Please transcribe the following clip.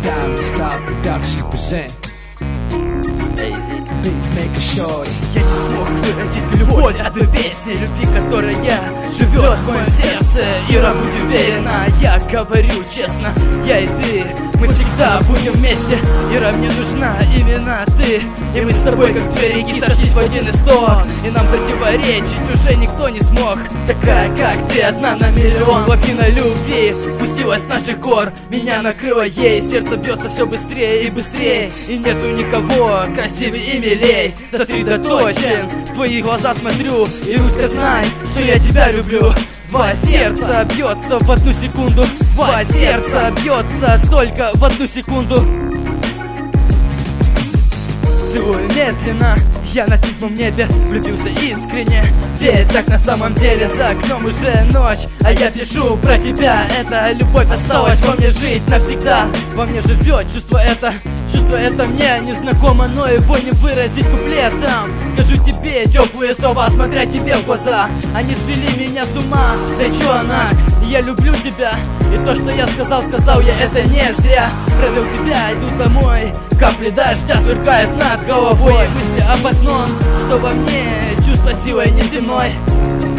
time to stop production present. Beatmaker Shorty. Я не смог выразить любовь одной песни, любви, которая живет в моем сердце. Ира, будь уверена, я говорю честно, я и ты, мы всегда будем вместе. Ира, мне нужна именно ты, и мы с тобой как две реки сошлись в один исток, и нам противоречить уже никто не смог. Такая, как ты, одна на миллион. Лавина любви спустилась с наших гор, меня накрыло ей, сердце бьется все быстрее и быстрее, и нету никого красивее и милей. Сосредоточен, в твои глаза смотрю, и узко знай, что я тебя люблю. Два сердца бьется в одну секунду, два сердца бьется только в одну секунду. Целую медленно, я на седьмом небе, влюбился искренне. Ведь так на самом деле, за окном уже ночь, а я пишу про тебя. Эта любовь осталась во мне жить навсегда. Во мне живет чувство это мне незнакомо, но его не выразить куплетом. Скажу тебе теплые слова, смотря тебе в глаза. Они свели меня с ума, зайчонок, я люблю тебя. И то, что я сказал я, это не зря. Провел тебя, иду домой, капли дождя сверкают над головой. Мысли об одном, что во мне чувство силой неземной.